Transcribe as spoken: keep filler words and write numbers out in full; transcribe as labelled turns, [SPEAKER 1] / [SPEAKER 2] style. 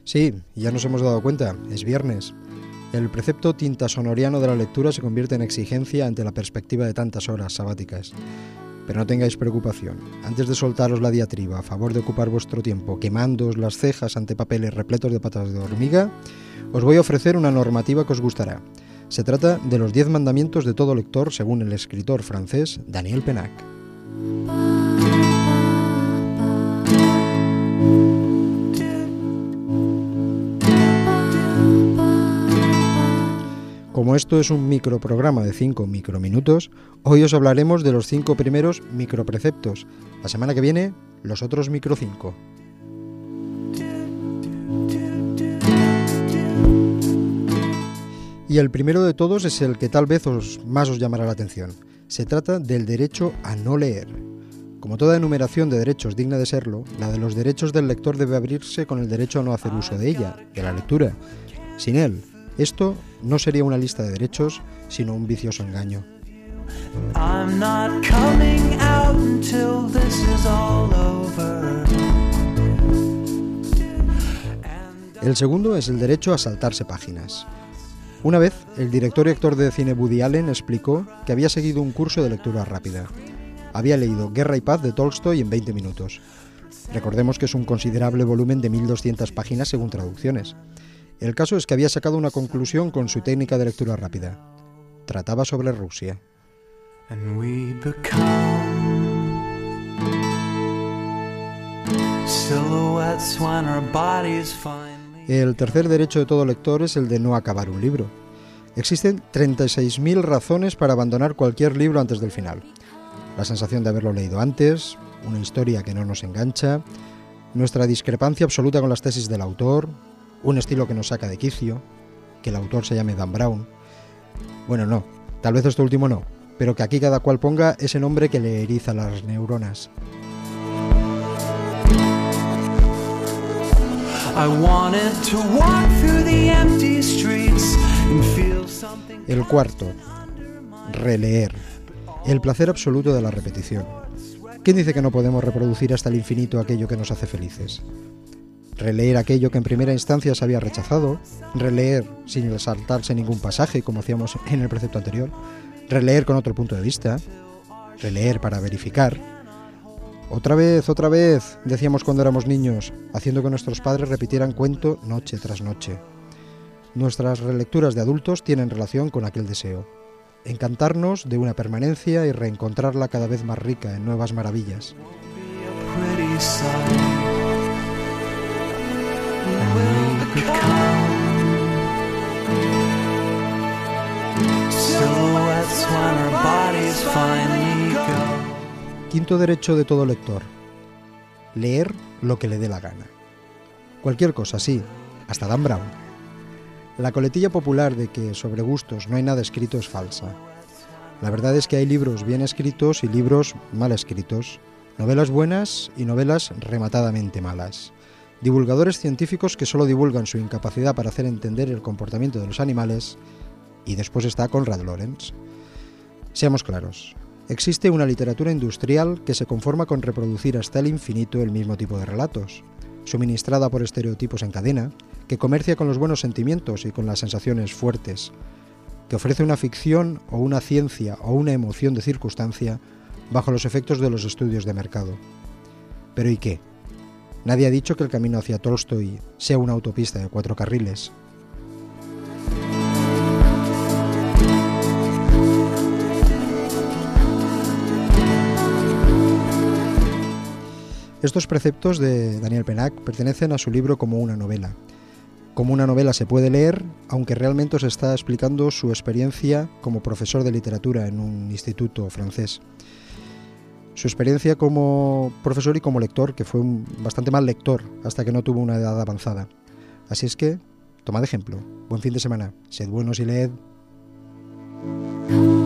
[SPEAKER 1] Sí, ya nos hemos dado cuenta, es viernes. El precepto tintasonoriano de la lectura se convierte en exigencia ante la perspectiva de tantas horas sabáticas. Pero no tengáis preocupación. Antes de soltaros la diatriba a favor de ocupar vuestro tiempo quemándoos las cejas ante papeles repletos de patas de hormiga, os voy a ofrecer una normativa que os gustará. Se trata de los diez mandamientos de todo lector según el escritor francés Daniel Pennac. Como esto es un microprograma de cinco microminutos, hoy os hablaremos de los cinco primeros micropreceptos. La semana que viene, los otros micro cinco. Y el primero de todos es el que tal vez os, más os llamará la atención. Se trata del derecho a no leer. Como toda enumeración de derechos digna de serlo, la de los derechos del lector debe abrirse con el derecho a no hacer uso de ella, de la lectura. Sin él, esto no sería una lista de derechos, sino un vicioso engaño. I'm not coming out until this is all over. El segundo es el derecho a saltarse páginas. Una vez, el director y actor de cine Woody Allen explicó que había seguido un curso de lectura rápida. Había leído Guerra y Paz de Tolstoy en veinte minutos. Recordemos que es un considerable volumen de mil doscientas páginas según traducciones. El caso es que había sacado una conclusión con su técnica de lectura rápida. Trataba sobre Rusia. And we become silhouettes when our bodies finally... El tercer derecho de todo lector es el de no acabar un libro. Existen treinta y seis mil razones para abandonar cualquier libro antes del final. La sensación de haberlo leído antes, una historia que no nos engancha, nuestra discrepancia absoluta con las tesis del autor, un estilo que nos saca de quicio, que el autor se llame Dan Brown. Bueno, no, tal vez esto último no, pero que aquí cada cual ponga ese nombre que le eriza las neuronas. El cuarto, releer, el placer absoluto de la repetición. ¿Quién dice que no podemos reproducir hasta el infinito aquello que nos hace felices? Releer aquello que en primera instancia se había rechazado, releer sin saltarse ningún pasaje como hacíamos en el precepto anterior, releer con otro punto de vista, releer para verificar. Otra vez, otra vez, decíamos cuando éramos niños, haciendo que nuestros padres repitieran cuento noche tras noche. Nuestras relecturas de adultos tienen relación con aquel deseo. Encantarnos de una permanencia y reencontrarla cada vez más rica en nuevas maravillas. Quinto derecho de todo lector: leer lo que le dé la gana. Cualquier cosa, sí, hasta Dan Brown. La coletilla popular de que sobre gustos no hay nada escrito es falsa. La verdad es que hay libros bien escritos y libros mal escritos, novelas buenas y novelas rematadamente malas, divulgadores científicos que solo divulgan su incapacidad para hacer entender el comportamiento de los animales, y después está Konrad Lorenz. Seamos claros. Existe una literatura industrial que se conforma con reproducir hasta el infinito el mismo tipo de relatos, suministrada por estereotipos en cadena, que comercia con los buenos sentimientos y con las sensaciones fuertes, que ofrece una ficción o una ciencia o una emoción de circunstancia bajo los efectos de los estudios de mercado. ¿Pero y qué? Nadie ha dicho que el camino hacia Tolstoy sea una autopista de cuatro carriles. Estos preceptos de Daniel Pennac pertenecen a su libro Como una novela. Como una novela se puede leer, aunque realmente os está explicando su experiencia como profesor de literatura en un instituto francés. Su experiencia como profesor y como lector, que fue un bastante mal lector hasta que no tuvo una edad avanzada. Así es que, tomad ejemplo. Buen fin de semana. Sed buenos y leed.